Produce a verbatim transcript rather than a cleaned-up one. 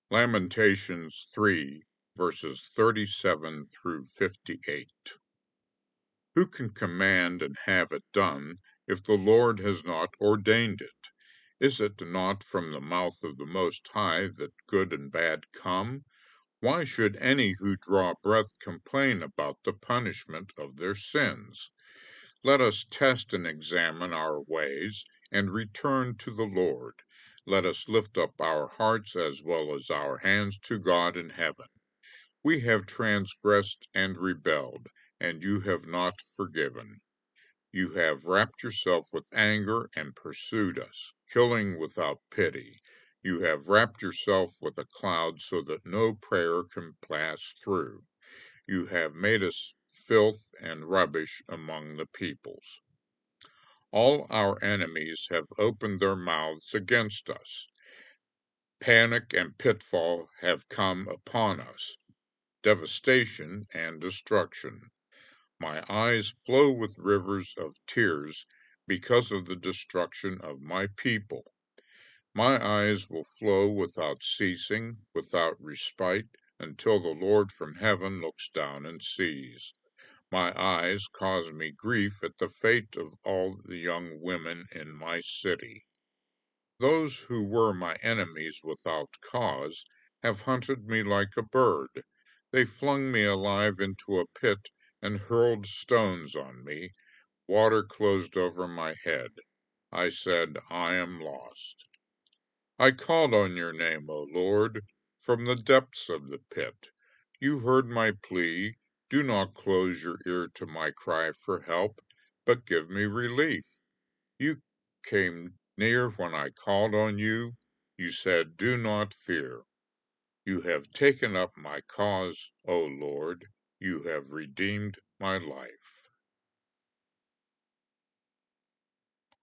Lamentations three, verses thirty-seven through fifty-eight. Who can command and have it done, if the Lord has not ordained it? Is it not from the mouth of the Most High that good and bad come? Why should any who draw breath complain about the punishment of their sins? Let us test and examine our ways, and return to the Lord. Let us lift up our hearts as well as our hands to God in heaven. We have transgressed and rebelled, and you have not forgiven. You have wrapped yourself with anger and pursued us, killing without pity. You have wrapped yourself with a cloud so that no prayer can pass through. You have made us filth and rubbish among the peoples. All our enemies have opened their mouths against us. Panic and pitfall have come upon us, devastation and destruction. My eyes flow with rivers of tears because of the destruction of my people. My eyes will flow without ceasing, without respite, until the Lord from heaven looks down and sees. My eyes cause me grief at the fate of all the young women in my city. Those who were my enemies without cause have hunted me like a bird. They flung me alive into a pit and hurled stones on me. Water closed over my head. I said, I am lost. I called on your name, O Lord, from the depths of the pit. You heard my plea. Do not close your ear to my cry for help, but give me relief. You came near when I called on you. You said, do not fear. You have taken up my cause, O Lord. You have redeemed my life.